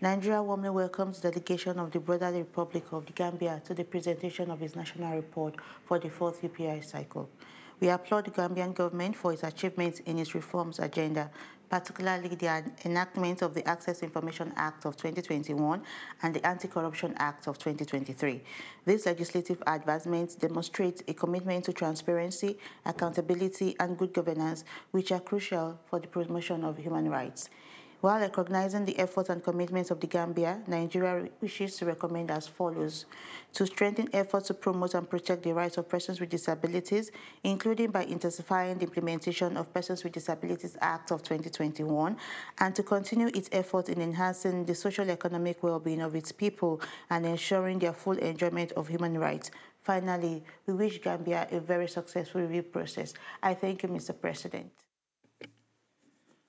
Nigeria warmly welcomes the delegation of the Brotherly Republic of the Gambia to the presentation of its national report for the fourth UPI cycle. We applaud the Gambian government for its achievements in its reforms agenda, particularly the enactment of the Access Information Act of 2021 and the Anti-Corruption Act of 2023. These legislative advancements demonstrate a commitment to transparency, accountability, and good governance, which are crucial for the promotion of human rights. While recognizing the efforts and commitments of the Gambia, Nigeria wishes to recommend as follows: to strengthen efforts to promote and protect the rights of persons with disabilities, including by intensifying the implementation of Persons with Disabilities Act of 2021, and to continue its efforts in enhancing the social economic well-being of its people and ensuring their full enjoyment of human rights. Finally, we wish Gambia a very successful review process. I thank you, Mr. President.